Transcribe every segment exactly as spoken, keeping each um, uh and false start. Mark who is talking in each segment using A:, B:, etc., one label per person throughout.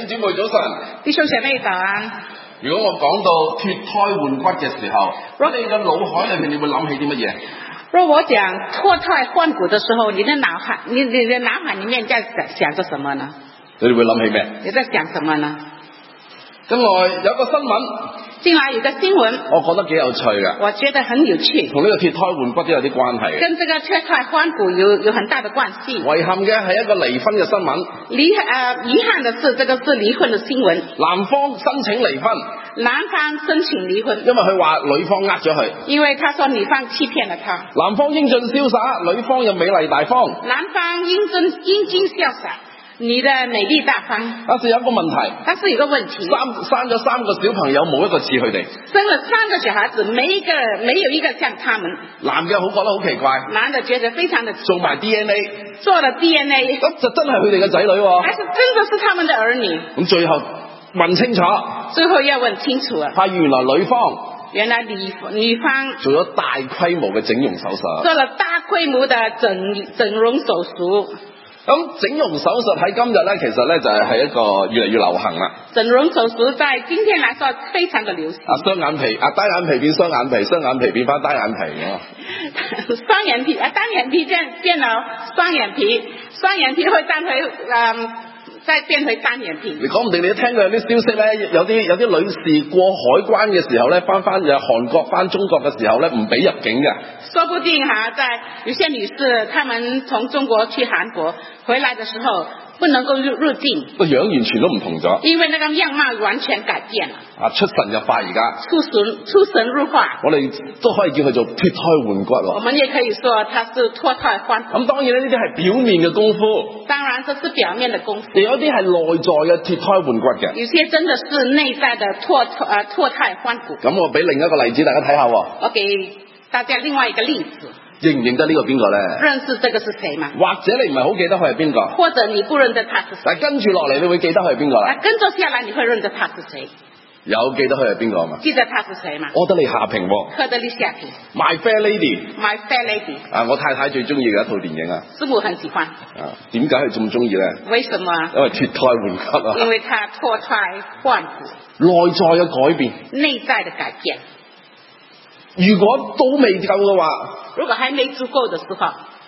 A: 兄姊妹早晨，
B: 弟兄姐妹早安。
A: 如果我講到脫胎換骨嘅時候，你嘅腦海裏面你會諗起啲乜嘢？
B: 若我講脫胎換骨的時候，你的腦海，你你的腦海裏面在想想着什麼呢？
A: 你哋會諗起咩？
B: 你在想什麼呢？
A: 近來有個新聞，
B: 近來有個新聞，
A: 我覺得幾有趣嘅。
B: 我覺得很有趣，
A: 同呢個脫胎換骨都有啲關係嘅。
B: 跟這個脫胎換骨有有很大的關係。
A: 遺憾嘅係一個離婚嘅新聞。
B: 離呃遺憾的是，這個是離婚的新聞。
A: 男方申請離婚，
B: 男方申請離婚，
A: 因為佢話女方呃咗佢。
B: 因為他說女方欺騙了他。
A: 男方英俊瀟灑，女方又美麗大方。
B: 男方英俊英俊瀟灑，你的美麗大方。
A: 但是有一個問題，
B: 但是有個問題，
A: 生生咗三個小朋友，冇一個似佢哋。
B: 生了三個小孩子，沒一個沒有一個像他們。
A: 男嘅好覺得好奇怪，
B: 男的覺得非常的奇怪，
A: 做埋 D N A，
B: 做了 D N A，
A: 咁就真係佢哋嘅仔女喎。
B: 還是真的是他們的兒女。
A: 咁最後問清楚，
B: 最後要問清楚啊！
A: 發現原來女方
B: 原來女女方
A: 做咗大規模嘅整容手術，
B: 做了大規模的整整容手術。
A: 咁整容手術喺今日咧，其實咧就係係一個越嚟越流行啦。
B: 整容手術在今天來說非常的流行。
A: 啊，雙眼皮啊，單眼皮變雙眼皮，雙眼皮變翻單眼皮啊。
B: 雙眼皮啊，單眼皮變變了雙眼皮，雙眼皮會變回嗯。再變回單眼皮。你
A: 講唔定你都聽過有啲消息咧，有啲有啲女士過海關嘅時候咧，翻翻由韓國翻中國嘅時候咧，唔俾入境嘅。
B: 說不定哈、啊，在有些女士，她們從中國去韓國回來的時候，不能夠入入境。
A: 個樣完全都唔同咗。
B: 因為那個樣貌完全改變了。
A: 啊，出神入化而家。
B: 出神出神入化。
A: 我哋都可以叫佢做脫胎換骨喎。
B: 我們也可以說它是脫胎換骨。
A: 咁當然呢，呢啲係表面嘅功夫。
B: 當然，這是表面的功夫。
A: 有啲係內在嘅脫胎換骨嘅。
B: 有些真的是內在的脫呃脫胎換骨。
A: 咁我俾另一個例子大家睇下喎。
B: 我給大家另外一個例子。
A: 認唔認得呢個邊個咧？
B: 認識這個是誰嘛？
A: 或者你唔係好記得佢係邊個？
B: 或者你不認得他是誰？
A: 但跟住落嚟你會記得佢係邊個啦？
B: 跟住下來你會認得他是誰？
A: 有記得佢係邊個嘛？
B: 記得他是誰嘛？
A: 柯德莉夏萍喎。
B: 柯德莉夏萍。
A: My Fair Lady。
B: My Fair Lady。
A: 啊，我太太最中意嘅一套電影啊。
B: 師母很喜歡。
A: 啊，點解佢咁中意咧？
B: 為什麼？
A: 因為脫胎換骨啊。
B: 因為他脫胎換骨。
A: 內在嘅改變。
B: 內在的改變。
A: 如果都未夠嘅話，
B: 如果還沒足夠的時候，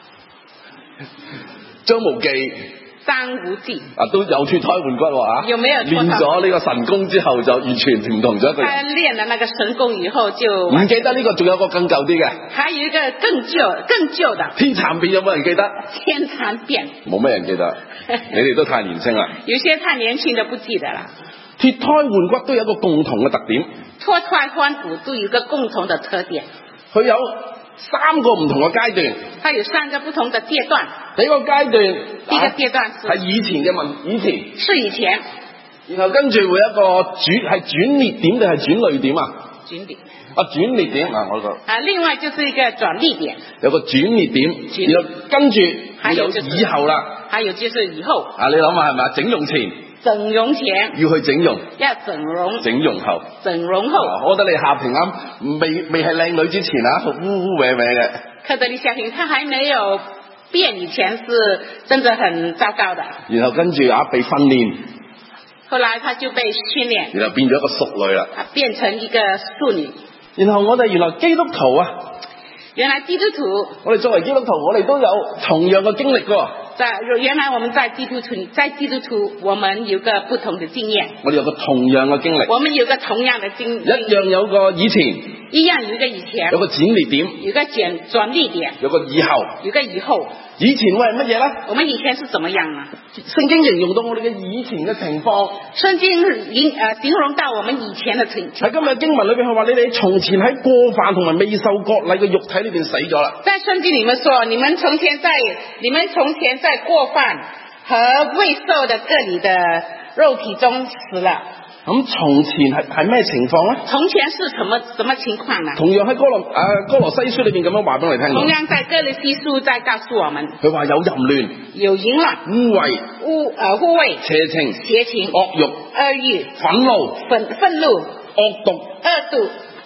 A: 張無忌、
B: 張無忌
A: 啊都有脫胎換骨喎嚇。
B: 有沒有脫胎換骨？
A: 練咗呢個神功之後就完全唔同咗一個人。
B: 他練了那個神功以後就
A: 唔記得呢個，仲有個更舊啲嘅。
B: 還有一個更舊、更舊的。
A: 天蠶變有冇人記得？
B: 天蠶變。冇
A: 咩人記得？你哋都太年輕啦。
B: 有些太年輕就不記得啦。
A: 脫胎換骨都有一個共同嘅特點。
B: 脫胎換骨都有一個共同的特點。
A: 佢有三個唔同嘅階段。
B: 它有三個不同的階段。
A: 第一個階段，
B: 第一個階段係
A: 以前嘅問，以前。
B: 是以前。
A: 然後跟住會有一個轉係轉捩點定係轉捩點啊？
B: 轉捩。
A: 啊，轉捩點啊，我個。
B: 啊，另外就是一個轉捩點。
A: 有個轉捩點，然後跟住
B: 還有
A: 以後啦。
B: 還有就是以後。
A: 啊，你諗下係咪啊？整容前。
B: 整容前
A: 要去整容，
B: 要整容，
A: 整容後，
B: 整容後，
A: 我覺得你夏萍啱，未未係靚女之前啊，好污污歪歪嘅。
B: 柯德莉夏萍，她還沒有變以前是真的很糟糕的。
A: 然後跟住啊被訓練，
B: 後來她就被訓練，
A: 然後變咗一個淑女啦，
B: 變成一個淑女。
A: 然後我哋原來基督徒啊，
B: 原來基督徒，
A: 我哋作為基督徒，我哋都有同樣嘅經歷㗎。
B: 在原來我們在基督徒，在基督徒，我們有個不同的經驗。
A: 我哋有個同樣嘅經歷。
B: 我們有個同樣的經歷。
A: 一樣有個以前。
B: 一樣有一個以前。
A: 有個轉捩點。
B: 有個轉轉捩點。
A: 有個以後。
B: 有個以後。
A: 以前會係乜嘢咧？
B: 我們以前是怎麼樣呢？
A: 聖經形容到我哋嘅以前嘅情況。
B: 聖經形誒形容到我們以前嘅情況。
A: 喺今日經文裏邊，佢話你哋從前喺過犯同埋未受割禮嘅肉體裏邊死咗啦。
B: 在聖經裡面說，你們從前在你們從前在過犯和未受的割禮的肉體中死了。
A: 咁從前係係咩情況咧？
B: 從前是什麼什麼情況呢？
A: 同樣喺哥羅誒、呃、哥羅西書裏邊咁樣話俾我哋聽。
B: 同樣在哥羅西書在告訴我們，
A: 佢話有淫亂、
B: 有淫亂、
A: 污穢、
B: 污誒污穢、
A: 邪情、
B: 邪情、
A: 惡慾、
B: 惡慾、
A: 憤怒、
B: 憤憤怒、
A: 惡毒、
B: 惡毒、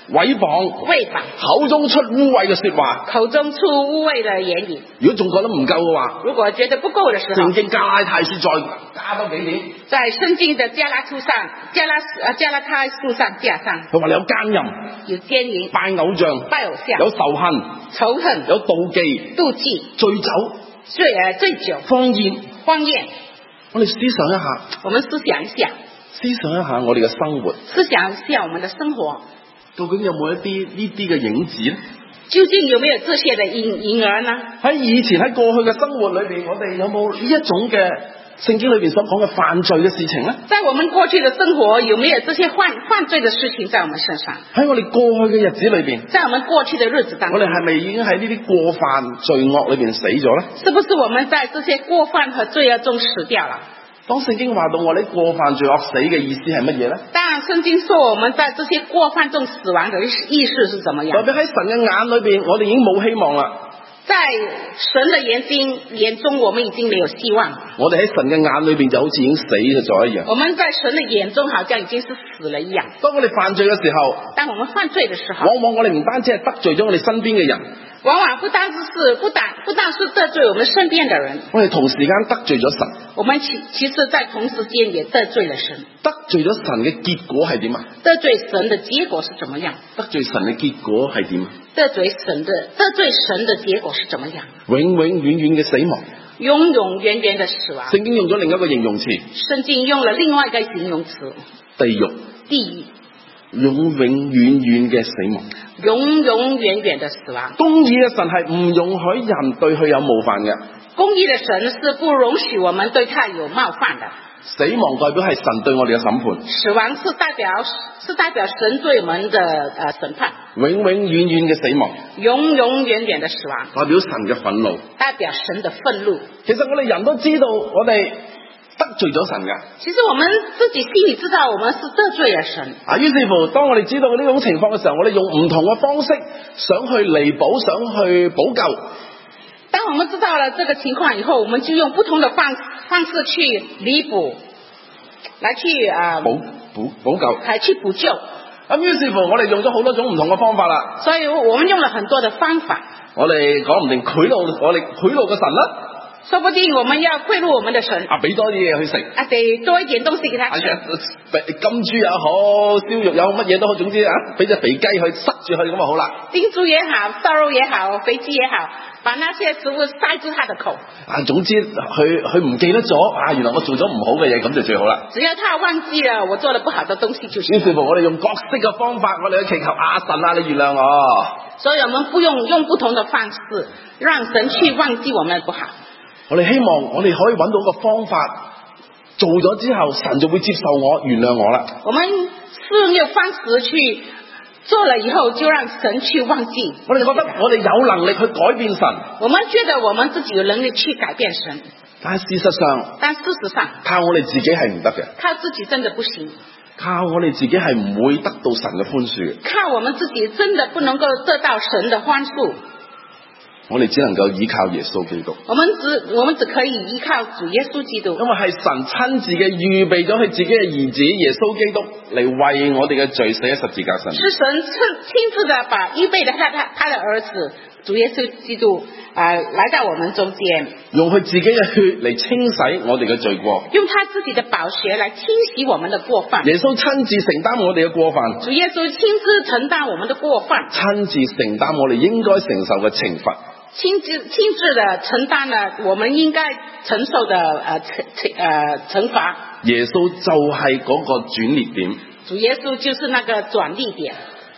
A: 毀謗、
B: 毀謗，
A: 口中出污穢嘅說話。
B: 口中出污穢的言語。
A: 如果仲覺得唔夠嘅話，
B: 如果覺得不夠的時候，
A: 聖經加拉太書再加多幾點，
B: 在聖經的加拉書上，加拉呃加拉太書上加上，
A: 佢話你有奸淫、
B: 有奸淫、
A: 拜偶像、
B: 拜偶像、
A: 有仇恨、
B: 仇恨、
A: 有妒忌、
B: 妒忌、
A: 醉酒、
B: 醉呃醉酒、
A: 荒宴。
B: 荒宴。
A: 我哋思想一下，
B: 我們思想一下，
A: 思想一下我哋嘅生活，
B: 思想一下我們的生活，
A: 究竟有冇一啲呢啲嘅影子咧？
B: 究竟有沒有這些的影影兒呢？
A: 喺以前喺過去嘅生活裏邊，我哋有冇呢一種嘅聖經裏邊所講嘅犯罪嘅事情咧？
B: 在我們過去的生活，有沒有這些犯犯罪的事情在我們身上？
A: 喺我哋過去嘅日子裏邊，
B: 在我們過去的日子當中，
A: 我哋係咪已經喺呢啲過犯罪惡裏邊死咗咧？
B: 是不是我們在這些過犯和罪惡中死掉了？
A: 當聖經話到我哋過犯罪惡死嘅意思係乜嘢咧？
B: 當然，聖經說我們在這些過犯中死亡的意思是怎麼樣？
A: 代表喺神嘅眼裏邊，我哋已經冇希望啦。
B: 在神的眼睛眼中，我們已經沒有希望。
A: 我哋喺神嘅眼裏邊就好似已經死咗一樣。
B: 我們在神的眼中好像已經是死了一樣。
A: 當我哋犯罪嘅時候，
B: 當我們犯罪的時候，
A: 往往我哋唔單止係得罪咗我哋身邊嘅人，
B: 往往不單只是不但不但是得罪我們身邊的人，
A: 我哋同時間得罪咗神。
B: 我們其其實在同時間也得罪了神。
A: 得罪咗神嘅結果係點啊？
B: 得罪神的結果是怎麼樣？
A: 得罪神嘅結果係點啊？
B: 得罪神的得罪神的結果是怎麼樣？
A: 永永遠遠嘅死亡，
B: 永永遠遠的死亡。
A: 聖經用咗另一個形容詞，
B: 聖經用了另外一個形容詞，
A: 地獄。
B: 地獄，
A: 永永遠遠嘅死亡，
B: 永永遠遠的死亡。
A: 公義嘅神係唔容許人對佢有冒犯嘅。
B: 公義的神是不容許我們對他有冒犯的。
A: 死亡代表係神對我哋嘅審判，
B: 死亡是代表是代表神對我們的呃審判。
A: 永永遠遠嘅死亡，
B: 永永遠遠的死亡，
A: 代表神嘅憤怒，
B: 代表神的憤怒。
A: 其實我哋人都知道我哋得罪咗神嘅。
B: 其實我們自己心裏知道我們是得罪了神。
A: 啊，於是乎，當我哋知道呢種情況嘅時候，我哋用唔同嘅方式想去彌補，想去補救。
B: 當我們知道了這個情況以後，我們就用不同的方方式去彌補，來去啊、呃、
A: 補補補救，
B: 來去補救。
A: 咁於是乎，我哋用咗好多種唔同嘅方法啦。
B: 所以我們用了很多的方法。
A: 我哋講唔定賄賂我哋賄賂個神啦。
B: 說不定我們要賄賂我們的神。
A: 啊，俾多啲嘢去食。
B: 啊，得多一點東西給他吃。
A: 金豬也好，燒肉也好，乜嘢都好，總之啊，俾隻肥雞去塞住佢咁就好啦。
B: 金豬也好，燒肉也好，肥雞也好，把那些食物塞住他的口。
A: 啊，總之佢佢唔記得咗啊，原來我做咗唔好嘅嘢，咁就最好啦。
B: 只要他忘記了我做了不好的東西就行。
A: 於是乎，我哋用各式嘅方法，我哋去祈求啊神啊，你原諒我。
B: 所以我們不用用不同的方式，讓神去忘記我們的不好。
A: 我哋希望我哋可以揾到個方法，做咗之後，神就會接受我、原諒我啦。
B: 我們是用方式去做了以後，就讓神去忘記。
A: 我哋覺得我哋有能力去改變神，
B: 我們覺得我們自己有能力去改變神，
A: 但係事實上，
B: 但事實上
A: 靠我哋自己係唔得嘅。
B: 靠自己真的不行。
A: 靠我哋自己係唔會得到神嘅寬恕嘅。
B: 靠我們自己真的不能夠得到神的寬恕。
A: 我哋只能夠依靠耶穌基督。
B: 我們只我們只可以依靠主耶穌基督。
A: 因為係神親自嘅預備咗佢自己嘅兒子耶穌基督嚟為我哋嘅罪死喺十字架上。
B: 是神親親自的把預備的他他他的兒子主耶穌基督啊、呃、來到我們中間，
A: 用佢自己嘅血嚟清洗我哋嘅罪過。
B: 用他自己的寶血來清洗我們的過犯。
A: 耶穌親自承擔我哋嘅過犯。
B: 主耶穌親自承擔我們的過犯。
A: 親自承擔我哋應該承受嘅懲罰。
B: 親自親自的承擔了我們應該承受的呃懲懲呃懲罰。
A: 耶穌就係嗰個轉捩點。
B: 主耶穌就是那個轉捩點。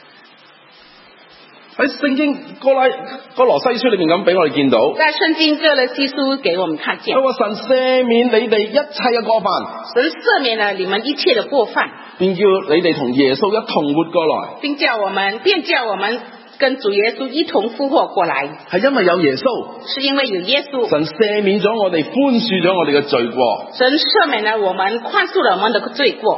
A: 喺聖經哥拉哥羅西書裏面咁俾我哋見到。
B: 在聖經哥羅西書給我們看見。
A: 佢話神赦免你哋一切嘅過犯。
B: 神赦免了你們一切的過犯，
A: 便叫你哋同耶穌一同活過來。
B: 並叫我們便叫我們跟主耶穌一同復活過來。
A: 係因為有耶穌，
B: 是因為有耶穌。
A: 神赦免咗我哋，寬恕咗我哋嘅罪過。
B: 神赦免了我們，寬恕了我們的罪過。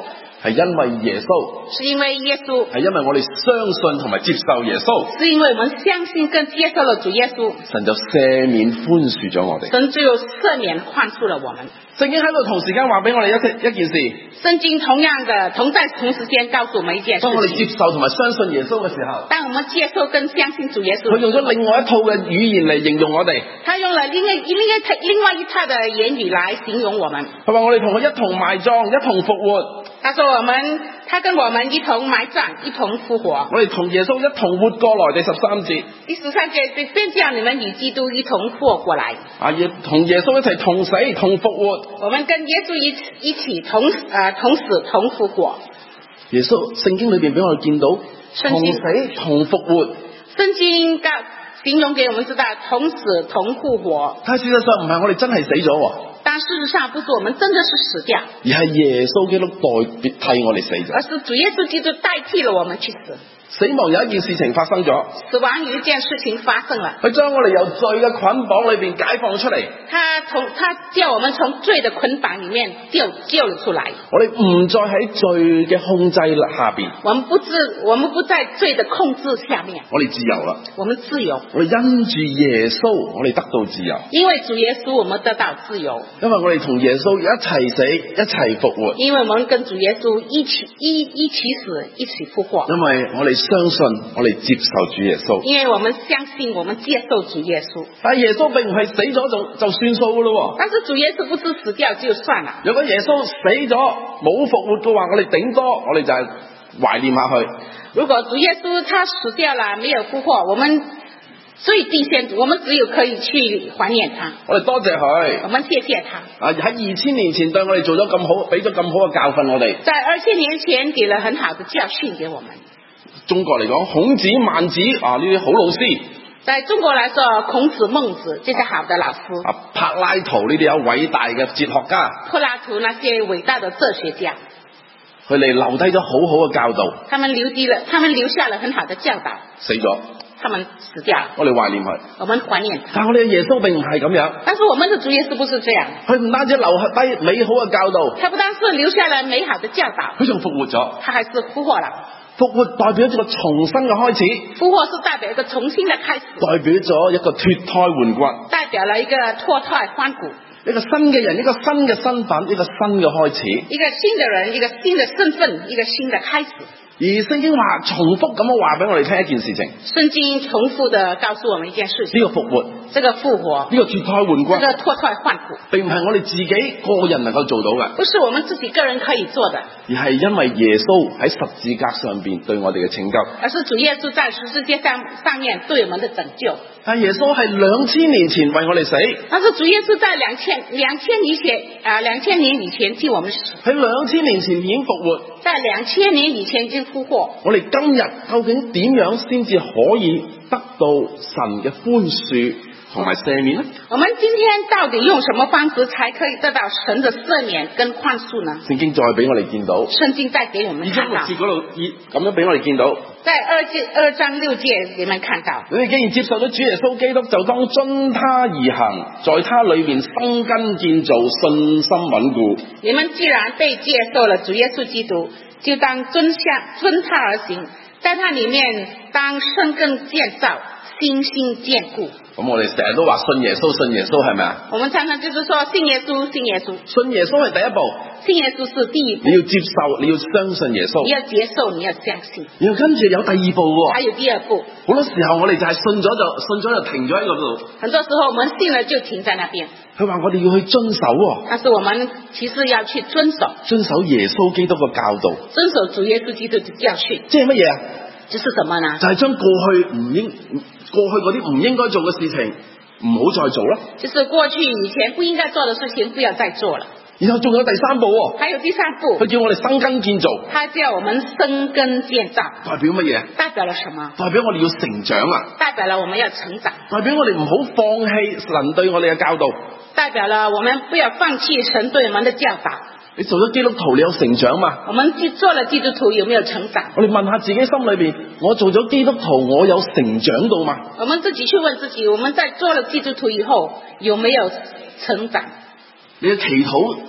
A: 係因為耶穌，
B: 是因為耶穌，
A: 係因為我哋相信同埋接受耶穌，
B: 是因為我們相信跟接受了主耶穌，
A: 神就赦免寬恕咗我哋。
B: 神只有赦免寬恕了我們。
A: 聖經喺度同時間話俾我哋一一件事，
B: 聖經同樣的同在同時間告訴我們一件事
A: 當我哋接
B: 情。
A: 受同埋相信耶穌嘅時候，
B: 當我們接受跟相信主耶穌，
A: 佢用咗另外一套嘅語言嚟形容我哋。
B: 他用了另外另外一套另外一套的言語來形容我們。
A: 佢話我哋同佢一同埋葬，一同復活。
B: 他說我們，他跟我們一同埋葬，一同復活。
A: 我哋同耶穌一同活過來。第十三節，
B: 第十三節，便叫你們與基督一同活過來。
A: 啊，耶同耶穌一齊同死同復活。
B: 我們跟耶穌一一起同啊、呃、同死同復活。
A: 耶穌聖經裏邊俾我哋見到同死同復活。
B: 聖經告形容給我們知道同死同復活。
A: 但事實上唔係我哋真係死咗，
B: 但事實上不是我們真的是死掉，
A: 而係耶穌基督代替我哋死咗。
B: 而是主耶穌基督代替了我們去死。
A: 死亡有一件事情發生咗，
B: 死亡有一件事情發生了，
A: 佢將我哋由罪嘅捆綁裏邊解放出嚟。
B: 他從他叫我們從罪的捆綁裏面救救了出來。
A: 我哋唔再喺罪嘅控制下邊，
B: 我們不自我們不在罪的控制下面，
A: 我哋自由啦。
B: 我們自由，
A: 我哋因住耶穌，我哋得到自由。
B: 因為主耶穌我們得到自由，
A: 因為我哋同耶穌一齊死，一齊復活。
B: 因為我們跟主耶穌一起一一起死，一起復活。
A: 因為我哋相信，我哋接受主耶穌。
B: 因為我們相信，我們接受主耶穌。
A: 但係耶穌並唔係死咗就就算數噶咯。
B: 但是主耶穌不是死掉就算了。
A: 如果耶穌死咗冇復活嘅話，我哋頂多我哋就係懷念下佢。
B: 如果主耶穌他死掉了沒有復活，我們最低限度我們只有可以去懷念他。
A: 我哋多謝佢，
B: 我們謝謝他。
A: 啊，喺二千年前對我哋做咗咁好，俾咗咁好嘅教訓我哋。
B: 在二千年前給了很好的教訓給我們。
A: 中國嚟講，孔子、孟子啊呢啲好老師。
B: 在中國來說，孔子、孟子這些好的老師。
A: 啊，柏拉圖呢啲有偉大嘅哲學家。
B: 柏拉圖那些偉大的哲學家，
A: 佢哋留低咗好好嘅教導。
B: 他們留低了，他們留下了很好的教導。
A: 死咗，
B: 他們死掉了。
A: 我哋懷念佢。
B: 我們懷念他。
A: 但係我哋嘅耶穌並唔係咁樣。
B: 但是我們的主耶穌不是這樣。
A: 佢唔單止留下低美好嘅教導，
B: 他不單是留下了美好的教導，
A: 佢仲復活咗。
B: 他還是復活了。
A: 復活代表咗一個重新嘅開始，
B: 復活是代表一個重新的開始，
A: 代表咗一個脫胎換骨，
B: 代表了一個脫胎換骨，
A: 一個新嘅人，一個新嘅身份，一個新嘅開始，
B: 一個新的人，一個新的身份，一個新的開始。
A: 而聖經話重複咁樣話俾我哋聽一件事情，
B: 聖經重複的告訴我們一件事情，
A: 呢個復活，
B: 這個復活，
A: 呢個脫胎換骨，
B: 這個脫胎換骨，
A: 並唔係我哋自己個人能夠做到嘅，
B: 不是我們自己個人可以做的，
A: 而係因為耶穌喺十字架上邊對我哋嘅拯救，
B: 而是主耶穌在十字架上上面對我們的拯救。
A: 但耶穌係兩千年前為我哋死，
B: 但是主耶穌在兩千兩千年前啊，兩千年以前替我們死，
A: 喺兩千年前已經復活，
B: 在兩千年以前已經復活。
A: 我哋今日究竟點樣先至可以得到神嘅寬恕同埋赦免呢？
B: 我們今天到底用什麼方式才可以得到神的赦免跟寬恕呢？
A: 聖經再俾我哋見到，
B: 聖經再給我們看到，
A: 二章六節嗰度，咁樣俾我哋見到，
B: 在二節二章六節你們看到，
A: 你哋既然接受咗主耶穌基督，就當遵他而行，在他裏面生根建造，信心穩固。
B: 你們既然被接受了主耶穌基督，就當遵向遵他而行，在他裏面當生根建造，信心堅固。
A: 咁我哋成日都話信耶穌，信耶穌係咪啊？
B: 我們常常就是說信耶穌，信耶穌。
A: 信耶穌係第一步，
B: 信耶穌是第一步。
A: 你要接受，你要相信耶穌。
B: 你要接受，你要相信。
A: 然後跟住有第二步喎。
B: 還有第二步。
A: 好多時候我哋就係信咗就信咗就停咗喺嗰度。
B: 很多時候我們信了就停在那邊。
A: 佢話我哋要去遵守喎。
B: 但是我們其實要去遵守。遵
A: 守耶穌基督嘅教導。
B: 遵守主耶穌基督的教訓。
A: 即係乜嘢啊？
B: 就是什麼呢？
A: 就係將過去唔應過去嗰啲唔應該做嘅事情唔好再做啦。
B: 就是過去以前不應該做的事情不要再做了。
A: 然後仲有第三步喎。
B: 還有第三步。
A: 佢叫我哋生根建造。
B: 他叫我們生根建造。
A: 代表乜嘢？
B: 代表了什麼？
A: 代表我哋要成長啊。
B: 代表了我們要成長。
A: 代表我哋唔好放棄神對我哋嘅教導。
B: 代表了我們不要放棄神對我們的教導。
A: 你做咗基督徒，你有成長嘛？
B: 我們做了基督徒，有沒有成長？
A: 我哋問下自己心裏邊，我做咗基督徒，我有成長到嘛？
B: 我們自己去問自己，我們在做了基督徒以後，有沒有成長？
A: 你嘅祈禱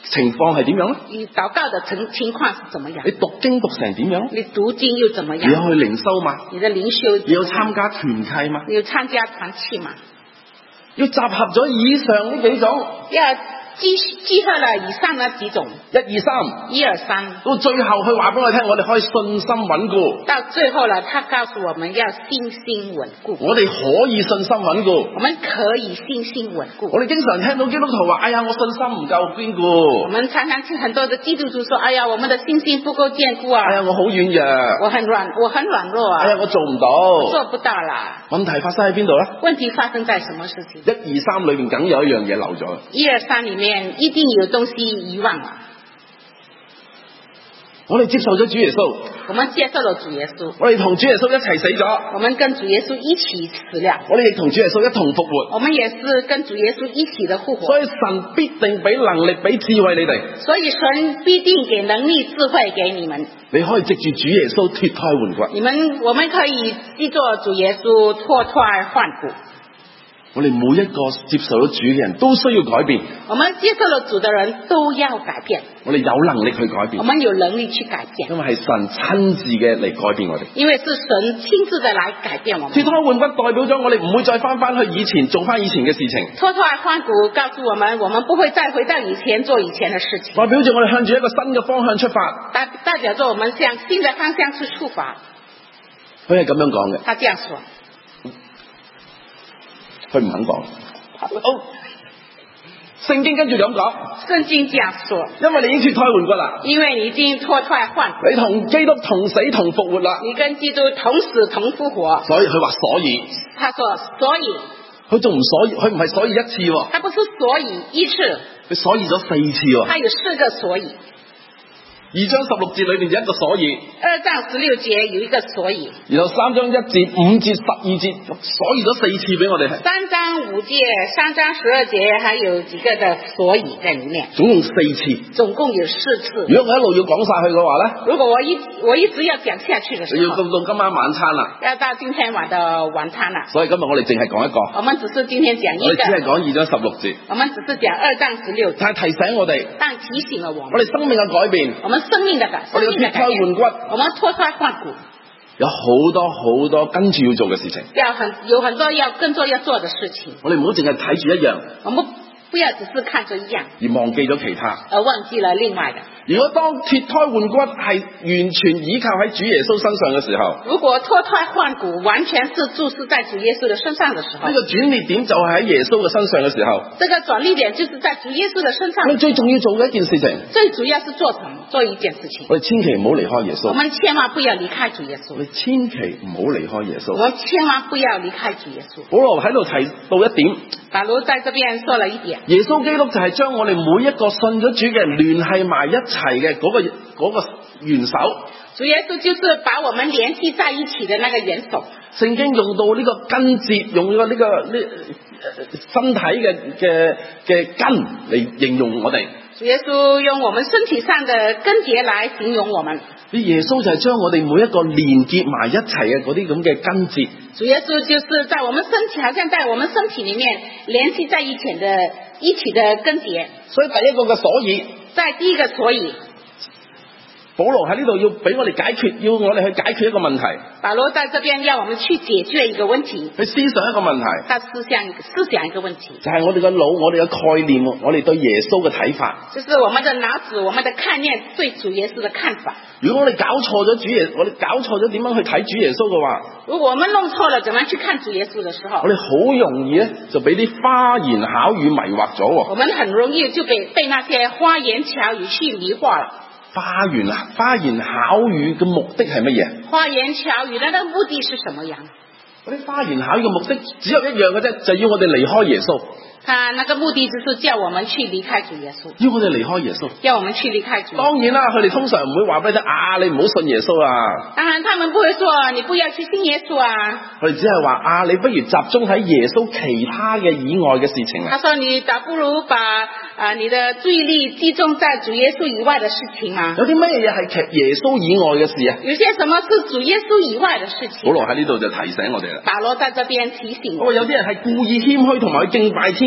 A: 情況係點樣咧？
B: 你禱告的情情況是怎麼樣？
A: 你讀經讀成點樣？
B: 你讀經又怎麼
A: 你有
B: 樣？
A: 去靈修嘛？
B: 你的靈修
A: 你有參加團契嘛？
B: 你有參加團契嘛？
A: 要集合咗以上呢幾種，
B: 要集集合了以上那幾種，
A: 一二三，
B: 一二三，
A: 到最後佢話俾我聽，我哋可以信心穩固。
B: 到最後了，他告訴我們要信心穩固。
A: 我哋可以信心穩固。
B: 我們可以信心穩固。
A: 我哋經常聽到基督徒話：哎呀，我信心唔夠堅固。
B: 我們常常聽很多的基督徒說：哎呀，我們的信心不夠堅固啊！
A: 哎呀，我好軟弱。
B: 我很軟，我很軟弱啊！
A: 哎呀，我做唔到。
B: 做不到啦。
A: 問題發生喺邊度咧？
B: 問題發生在什麼事情？
A: 一二三裏面梗有一樣嘢漏咗。
B: 一二三裏面一定有東西遺忘了。
A: 我哋接受咗主耶穌，
B: 我們接受了主耶穌，
A: 我哋同主耶穌一齊死咗，
B: 我們跟主耶穌一起死了，
A: 我哋亦同主耶穌一同復活，
B: 我們也是跟主耶穌一起的復活。
A: 所以神必定俾能力俾智慧你哋，
B: 所以神必定給能力智慧給你們，
A: 你可以藉住主耶穌脫胎換骨。
B: 你們我們可以藉著主耶穌脫胎換骨。
A: 我哋每一個接受咗主嘅人都需要改變。
B: 我們接受了主的人都要改變。
A: 我哋有能力去改變。
B: 我們有能力去改變。
A: 因為係神親自嘅嚟改變我哋。
B: 因為是神親自的來改變我們。
A: 脫胎換骨代表咗我哋唔會再翻翻去以前做翻以前嘅事情。
B: 脫胎換骨告訴我們，我們不會再回到以前做以前的事情。
A: 代表住我哋向住一個新嘅方向出發。
B: 代代表着我們向新的方向去出發。
A: 佢係咁樣講嘅。
B: 他這樣說。
A: 佢唔肯講。好，聖經跟住咁講。
B: 聖經這樣說，
A: 因為你已經脫胎換骨啦。
B: 因為你已經脫胎換骨，
A: 你同基督同死同復活啦。
B: 你跟基督同死同復活。
A: 所以佢話所以，
B: 他說所以，
A: 佢仲唔所以，佢唔係所以一次喎。
B: 他不是所以一次，
A: 佢所以咗四次喎。
B: 他有四個所以。
A: 二章十六節裏面有一個所以，
B: 二章十六節有一個所以，
A: 然後三章一節、五節、十二節，所以咗四次俾我哋。
B: 三章五節、三章十二節，還有幾個的所以在裏面，
A: 總共四次，
B: 總共有四次。
A: 如果我一路要講晒去嘅話咧，
B: 如果我一我一直要講下去嘅時候，
A: 你要到到今晚晚餐啦，
B: 要到今天晚的晚餐啦。
A: 所以今日我哋淨係講一個，
B: 我們只是今天講一個，
A: 我哋只係講二章十六節，
B: 我們只是講二章十六節，
A: 但係提醒我哋，
B: 但提醒了我們，
A: 我哋生命嘅改變，
B: 我們生命的改變。
A: 我哋要脫胎換骨，
B: 我們脫胎換骨，
A: 有好多好多跟住要做嘅事情，
B: 要很有很多要跟着要做的事情。
A: 我哋唔好淨係睇住一樣，
B: 我們不要只是看着一樣，
A: 而忘記咗其他，
B: 而忘記了另外的。
A: 如果當脫胎換骨係完全依靠喺主耶穌身上嘅時候，
B: 如果脫胎換骨完全是注視在主耶穌的身上的時候，
A: 呢個轉捩點就係喺耶穌嘅身上嘅時候，
B: 這個轉捩點就是在主耶穌的身上。
A: 我哋最重要做嘅一件事情，
B: 最主要是做什麼？做一件事情。
A: 我哋千祈唔好離開耶穌。
B: 我們千萬不要離開主耶穌。
A: 我哋千祈唔好離開耶穌。
B: 我們千萬不要離開主耶穌。
A: 保羅喺度提到一點，
B: 保羅在這邊說了一點，
A: 耶穌基督就係將我哋每一個信咗主嘅人聯繫埋一齊嘅嗰個。嗰個元首，
B: 主耶穌就是把我們聯繫在一起的那個元首。
A: 聖經用到呢個根節，用咗呢、這個呢、呃、身體嘅嘅嘅根嚟形容我哋。
B: 主耶穌用我們身體上的根節來形容我們。
A: 啲耶穌就係將我哋每一個連結埋一齊嘅嗰啲咁嘅根節。
B: 主耶穌就是在我們身體，好像在我們身體裏面聯繫在一起的一起的根節。
A: 所以第一個嘅所以，
B: 在第一個所以。
A: 保羅喺呢度要俾我哋解決，要我哋去解決一個問題。
B: 保羅在這邊要我們去解決一個問題，
A: 去思想一個問題。
B: 他思想思想一個問題，
A: 就係我哋嘅腦，我哋嘅概念，我哋對耶穌嘅睇法。
B: 就是我們的腦子，我們的概念對主耶穌的看法。
A: 如果我哋搞錯咗主耶，我哋搞錯咗點樣去睇主耶穌嘅話，
B: 如果我們弄錯了，怎麼去看主耶穌的時候，
A: 我哋好容易咧就俾啲花言巧語迷惑咗。
B: 我們很容易就被被那些花言巧語去迷惑了。
A: 花言啊，花言巧語嘅目的係乜嘢？
B: 花言巧語，那個目的是什麼樣？
A: 嗰啲花言巧語嘅目的只有一樣嘅啫，就要我哋離開耶穌。
B: 他那個目的就是叫我們去離開主耶穌，
A: 要我哋離開耶穌，
B: 叫我們去離開主耶穌。
A: 當然啦，佢哋通常唔會話俾你聽啊，你唔好信耶穌啊。
B: 當然，他們不會說你不要去信耶穌啊。
A: 佢哋只係話啊，你不如集中喺耶穌其他嘅以外嘅事情啊。
B: 他說你倒不如把啊、呃、你的注意力集中在主耶穌以外的事情啊。
A: 有啲乜嘢係其耶穌以外嘅事啊？
B: 有些什麼是主耶穌以外的事情？
A: 保羅喺呢度就提醒我哋啦。
B: 保羅在這邊提醒我。
A: 有啲人係故意謙虛同埋去敬拜天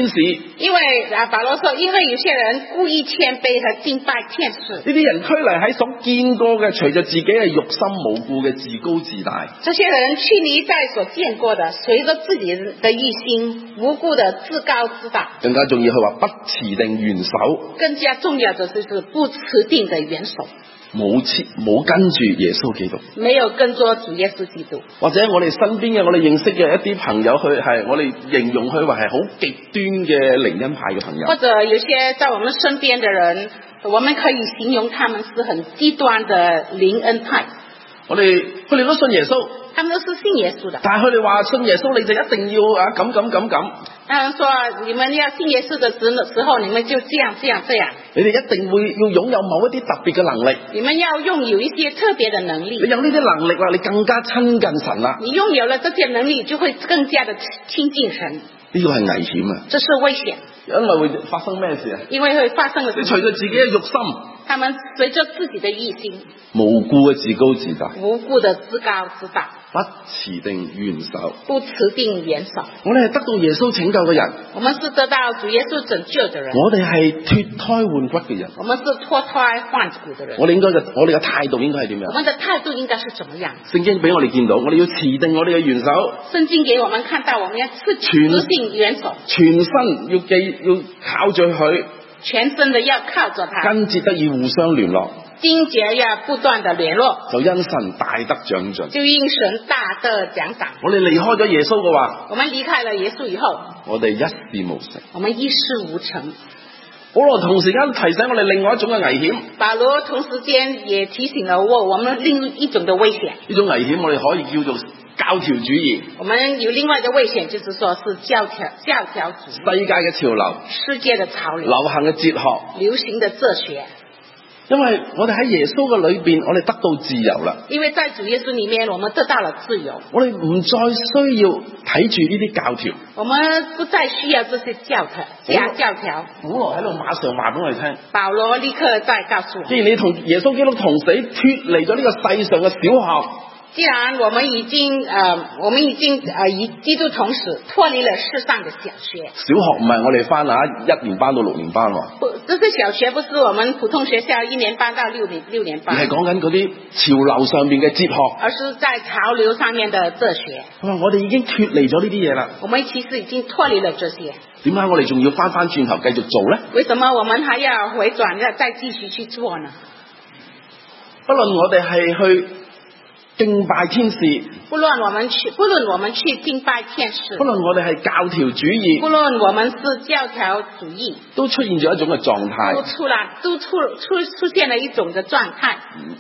A: 使。
B: 因為啊，保羅說，因為有些人故意謙卑和敬拜天使，
A: 呢啲人拘泥喺所見過嘅，隨着自己嘅肉心無故嘅自高自大。
B: 這些人拘泥在所見過的，隨着自己的意心，無故的自高自大。
A: 更加重要，佢話不持定元首，
B: 更加重要的就是不持定的元首，
A: 冇持冇跟住耶穌基督，
B: 沒有跟着主耶穌基督。
A: 或者我哋身邊嘅我哋認識嘅一啲朋友，佢係我哋形容佢話係好極端嘅靈恩派嘅朋友，
B: 或者有些在我們身邊的人，我們可以形容他們是很極端的靈恩派。
A: 我哋佢哋都信耶穌，
B: 他們都是信耶穌的，
A: 但係佢哋話信耶穌你就一定要啊咁咁咁咁。
B: 他們說你們要信耶穌的時時候，你們就這樣這樣這樣。
A: 你哋一定會要擁有某一啲特別嘅能力。
B: 你們要擁有一些特別的能力。
A: 你有呢啲能力啦，你更加親近神啦。
B: 你擁有了這些能力，就會更加的親近神。
A: 呢個係危險啊！
B: 這是危險。
A: 因為會發生咩事啊？
B: 因為會發生了。
A: 你隨着自己嘅肉心，
B: 他們隨着自己的意心，
A: 無故嘅自高自大，
B: 無故的自高自大，
A: 不持定元首，
B: 不持定元首。
A: 我哋係得到耶穌拯救嘅人，
B: 我們是得到主耶穌拯救的人。
A: 我哋係脫胎換骨嘅人，
B: 我們是脫胎換骨的人。
A: 我哋應該嘅，我哋嘅態度應該係點樣？
B: 我們的態度應該是怎麼樣？
A: 聖經俾我哋見到，我哋要持定我哋嘅元首。
B: 聖經給我們看到，我們要持持定元首，
A: 全身要記要靠住佢，
B: 全身的要靠着他，
A: 筋節得以互相聯絡，
B: 經節要不斷的聯絡，
A: 就因神大得長進，
B: 就因神大得獎賞。
A: 我哋離開咗耶穌嘅話，
B: 我們離開了耶穌以後，
A: 我哋一事無成，
B: 我們一事無成。
A: 保羅同時間提醒我哋另外一種嘅危險。
B: 保羅同時間也提醒了我，我們另一種的危險。
A: 呢種危險我哋可以叫做教條主義。
B: 我們有另外的危險，就是說是教條教條主義。
A: 世界嘅潮流，
B: 世界的潮流，
A: 流行嘅哲學，
B: 流行的哲學。
A: 因為我哋喺耶穌嘅裏邊，我哋得到自由啦。
B: 因為在主耶穌裏面，我們得到了自由。
A: 我哋唔再需要睇住呢啲教條。
B: 我們不再需要這些教條假教條。
A: 保羅喺度馬上話俾我哋聽。
B: 保羅立刻再告訴我。
A: 既然你同耶穌基督同死，脫離咗呢個世上嘅小學。
B: 既然我們已經呃，我們已經呃與基督同死，脫離了世上的小學。
A: 小學唔係我哋翻啊一年班到六年班喎。
B: 不，這些小學不是我們普通學校一年班到六年六年班。
A: 而係講緊嗰啲潮流上面嘅哲學。
B: 而是在潮流上面的哲學。
A: 我哋已經脫離咗呢啲嘢啦。
B: 我們其實已經脫離了這些。
A: 點解我哋仲要翻翻轉頭繼續做呢？
B: 為什麼我們還要回轉，要再繼續去做呢？
A: 不論我哋係去敬拜天使，
B: 不論我們去，不論我們去敬拜天使，
A: 不論我哋係教條主義，
B: 不論我們是教條主義，
A: 都出現咗一種嘅狀態，
B: 都出了，都出出出現了一種嘅狀態。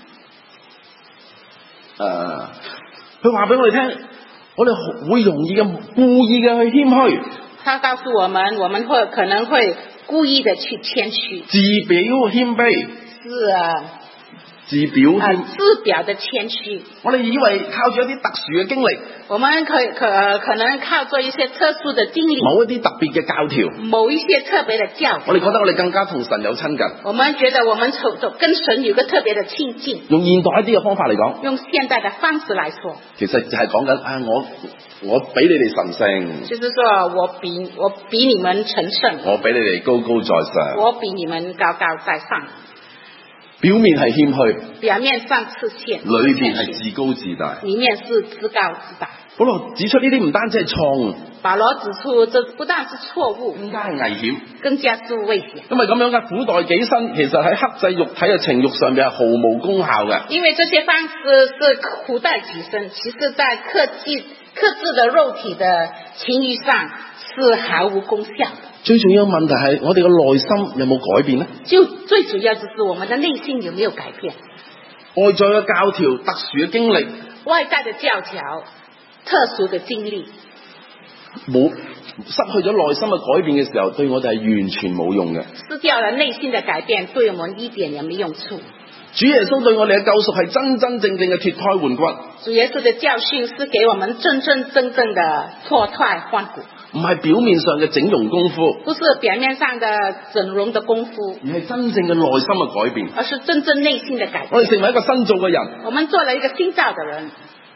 A: 誒、呃，佢話俾我哋聽，我哋會容易嘅故意嘅去謙虛。
B: 他告訴我們，我們會可能會故意的去謙虛，
A: 自表謙卑，
B: 是啊。
A: 自表謙、
B: 呃、自表的謙虛。
A: 我哋以為靠住一啲特殊嘅經歷，
B: 我們可可可能靠做一些特殊的經歷，
A: 某一啲特別嘅教條，
B: 某一些特別的教條，
A: 我哋覺得我哋更加同神有親近。
B: 我們覺得我們跟神有個特別的親近。
A: 用現代一啲嘅方法嚟講，
B: 用現代的方式來說，
A: 其實就係講緊啊，我我比你哋神聖，
B: 就是說我比我比你們神聖，
A: 我比你哋高高在上，
B: 我比你們高高在上。
A: 表面係謙虛，
B: 表面上是謙，
A: 裏邊係自高自大，
B: 裏面是自高自大。
A: 保羅指出呢啲唔單止係錯誤，
B: 保羅指出這不但是錯誤，
A: 更加係危險，
B: 更加是危險。
A: 因為咁樣嘅苦待己身，其實喺克制肉體嘅情慾上面係毫無功效嘅。
B: 因為這些方式是苦待己身，其實在克制克制的肉體的情慾上是毫無功效的。
A: 最重要的問題係我哋嘅內心有冇改變呢？
B: 就最主要就是我們的內心有沒有改變？
A: 外在嘅教條、特殊嘅經歷，
B: 外在的教條、特殊的經歷，
A: 冇失去咗內心嘅改變嘅時候，對我哋係完全冇用嘅。
B: 失掉了內心的改變，對我們一點也沒用處。
A: 主耶穌對我哋嘅救贖係真真正正嘅脫胎換骨。
B: 主耶穌的教訓是給我們真真正正的脫胎換骨，
A: 唔係表面上嘅整容功夫，
B: 不是表面上的整容的功夫，
A: 而係真正嘅內心嘅改變，
B: 而是真正內心的改變。
A: 我哋成為一個新造嘅人，
B: 我們做了一個新造的人，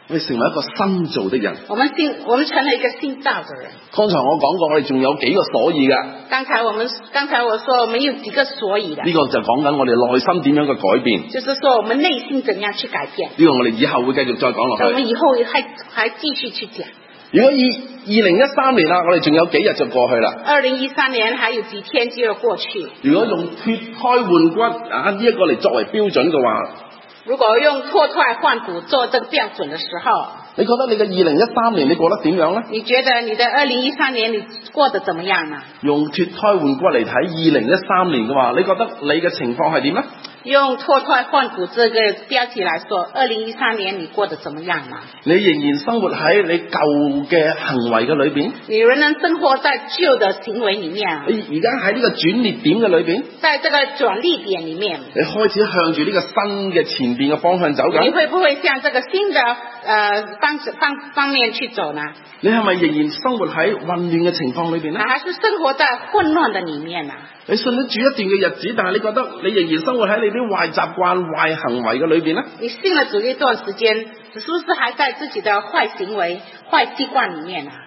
A: 我哋成為一個新造的人。
B: 我們新我們成了一個新造的人。
A: 剛才我講過，我哋仲有幾個所以㗎。
B: 剛才我們剛才我說我們有幾個所以的。
A: 呢、這個就講緊我哋內心點樣嘅改變。
B: 就是說我們內心怎樣去改變。
A: 呢、這個我哋以後會繼續再講落去。
B: 我們以後還還繼續去講。
A: 如果以二零一三年啦，我哋仲有幾日就過去啦。
B: 二零一三年還有幾天就要過去。
A: 如果用脫胎換骨啊呢一個嚟作為標準嘅話，
B: 如果用脫胎換骨做這個標準的時候，
A: 你覺得你嘅二零一三年你過得點樣呢？
B: 你覺得你的二零一三年你過得怎麼樣呢？
A: 用脫胎換骨嚟睇二零一三年嘅話，你覺得你嘅情況係點呢？
B: 用脫胎換骨這個標題來說，二零一三年你過得怎麼樣呢？
A: 你仍然生活喺你舊嘅行為嘅裏邊？
B: 你仍然生活在舊的行為裏面？
A: 你而家喺呢個轉捩點嘅裏邊？
B: 在這個轉捩點裏面，
A: 你開始向住呢個新嘅前邊嘅方向走緊？
B: 你會不會向這個新的呃方方方面去走呢？
A: 你係咪仍然生活喺混亂嘅情況裏邊呢？
B: 還是生活在混亂的裏面呢？
A: 你信咗主一段嘅日子，但係你覺得你仍然生活喺你啲壞習慣、壞行為嘅裏邊呢？
B: 你信了主一段時間，是不是還在自己的壞行為、壞習慣裏面啊？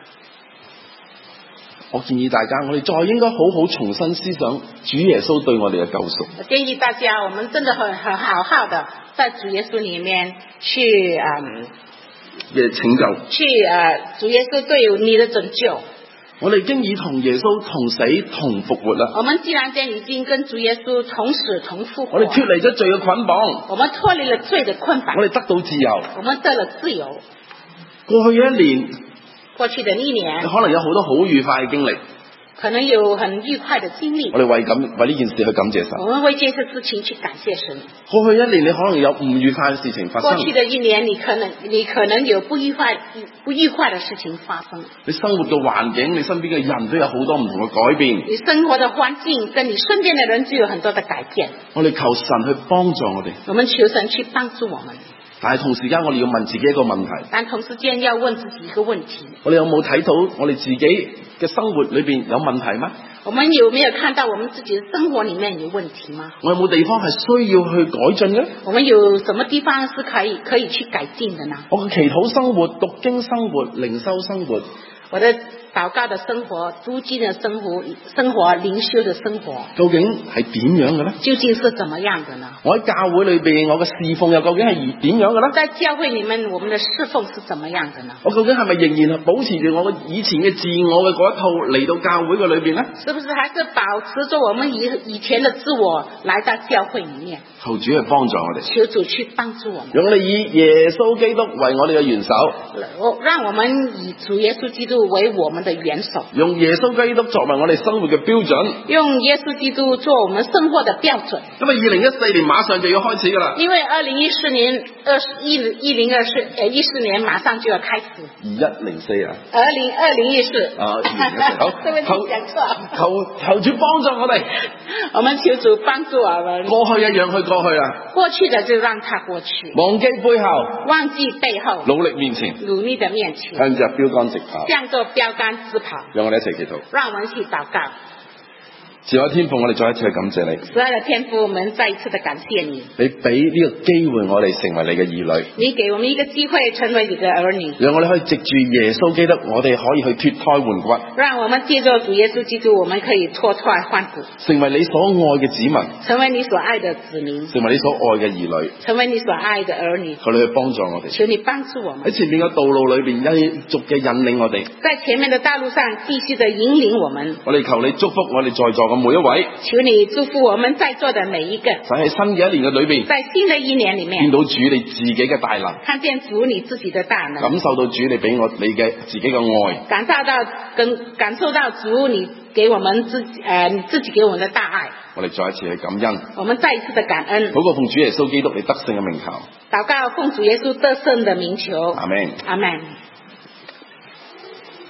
A: 我建議大家，我哋再應該好好重新思想主耶穌對我哋嘅救贖。
B: 我建議大家，我們真的很很好好的在主耶穌裏面去嗯
A: 嘅拯救，
B: 去呃主耶穌對你的拯救。
A: 我哋已經已同耶穌同死同復活啦。
B: 我們既然間已經跟主耶穌同死同復活，
A: 我哋脫離咗罪嘅捆綁，
B: 我們脫離了罪的捆綁，
A: 我哋得到自由，
B: 我們得了自由。
A: 過去嘅一年，
B: 過去的一年，
A: 你可能有好多好愉快嘅經歷，
B: 可能有很愉快的經歷。
A: 我哋為咁為呢件事去感謝神。
B: 我們為這件事情去感謝神。
A: 過去一年你可能有唔愉快嘅事情發生。
B: 過去的一年你可能你可能有不愉快不愉快的事情發生。
A: 你生活嘅環境，你身邊嘅人都有好多唔同嘅改變。
B: 你生活的環境跟你身邊的人就有很多的改變。
A: 我哋求神去幫助我哋。
B: 我們求神去幫助我們。
A: 但係同時間我哋要問自己一個問題。
B: 但同時間要問自己一個問題。我
A: 哋有冇睇到我哋自己嘅生活裏邊有問題嗎？
B: 我們有沒有看到我們自己的生活裏面有問題嗎？
A: 我有冇地方係需要去改進嘅？
B: 我們有什麼地方是可以可以去改進的呢？
A: 我嘅祈禱生活、讀經生活、靈修生活。
B: 我的禱告的生活、讀經的生活、生活靈修的生活，
A: 究竟係點樣嘅呢？
B: 究竟是怎麼樣的呢？
A: 我喺教會裏邊，我嘅侍奉又究竟係點樣嘅呢？
B: 在教會裏面，我們的侍奉是怎麼樣的呢？
A: 我究竟係咪仍然係保持住我嘅以前嘅自我嘅嗰一套嚟到教會嘅裏邊呢？
B: 是不是還是保持着我們以以前的自我來到教會裏面？
A: 求主去幫助我哋，
B: 求主去幫助我們，
A: 用我哋以耶穌基督為我哋嘅元首，
B: 我讓我們以主耶穌基督為我們的元首，
A: 用耶穌基督作為我哋生活嘅標準，
B: 用耶穌基督做我們生活的標準。
A: 因為二零一四年馬上就要開始噶啦，
B: 因為二零一四年二一一零二四誒一四年馬上就要開始。
A: 二一零四啊，
B: 二零二零一四
A: 啊，好，
B: 對不起，講錯，
A: 求求主幫助我哋，
B: 我們求主幫助我們。
A: 過去嘅讓佢過去啦，
B: 過去的就讓它過去，
A: 忘記背後，
B: 忘記背後，
A: 努力面前，
B: 努力的面前，
A: 向着標杆直跑，
B: 向着標杆直跑。
A: 讓我哋一齊祈禱，
B: 讓我們一起禱告。
A: 慈愛天父，我哋再一次去感謝你。
B: 慈愛的天父，我們再一次的感謝你。
A: 你俾呢個機會我哋成為你嘅兒女。
B: 你給我們一個機會成為你的兒女。
A: 讓我哋可以藉住耶穌基督，我哋可以去脫胎換骨。
B: 讓我們借着主耶穌基督，我們可以脫胎換骨，
A: 成為你所愛嘅子民。
B: 成為你所愛的子民。
A: 成為你所愛嘅兒女。
B: 成為你所愛的兒女。
A: 求你去幫助我哋。
B: 求你幫助我們。
A: 喺前面嘅道路裏邊，繼續嘅引領我哋。
B: 在前面的道路上，繼續的引領我們。
A: 我哋求你祝福我哋在座嘅每一位。
B: 求你祝福我們在座的每一個。
A: 就喺新嘅一年嘅裏邊，
B: 在新的一年裏面，
A: 見到主你自己嘅大能，
B: 看見主你自己的大能，
A: 感受到主你俾我你嘅自己嘅愛，
B: 感受到跟感受到主你給我們自己誒、呃、你自己給我們的大愛。
A: 我哋再一次去感恩，
B: 我們再一次的感恩。
A: 禱告奉主耶穌基督你得勝嘅名求，
B: 禱告奉主耶穌得勝的名求。
A: 阿門。
B: 阿門。